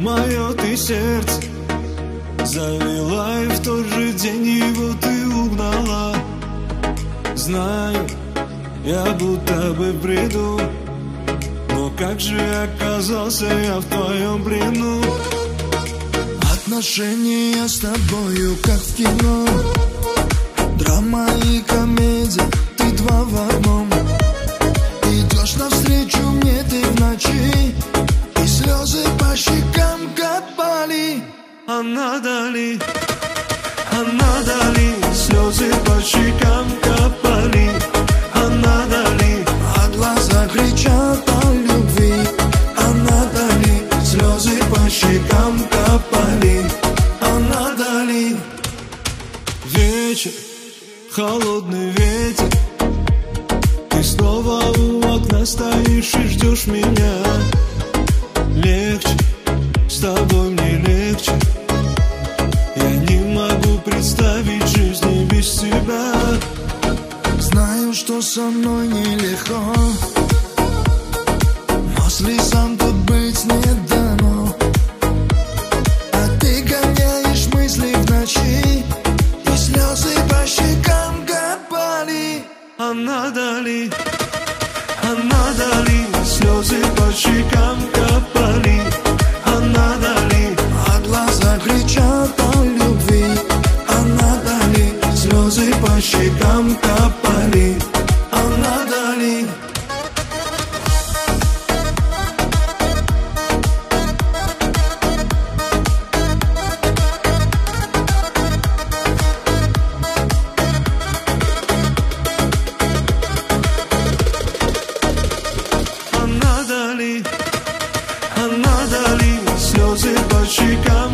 мое ты сердце завела, и в тот же день его ты угнала. Знаю, я будто бы бреду, но как же оказался я в твоем плену? Отношения с тобою, как в кино, драма и комедия, ты два в одном. Идешь навстречу мне ты в ночи, и слезы по щекам капали. А надо ли слезы по щекам капали? А надо ли? А глаза кричат о любви. А надо ли? Слезы по щекам капали? А надо ли? Вечер, холодный ветер, ты снова у окна стоишь и ждешь меня. Легче, с тобой мне легче. Я не могу представить жизни без тебя. Знаю, что со мной нелегко, но слезам тут быть не дано. А ты гоняешь мысли в ночи, и слезы по щекам капали. А надо ли? А надо ли? Слезы по щекам капали? А надо ли? А глаза кричат о любви. А надо ли? Слезы по щекам капали? А надо ли? А надо ли? А надо ли? Слезы по щекам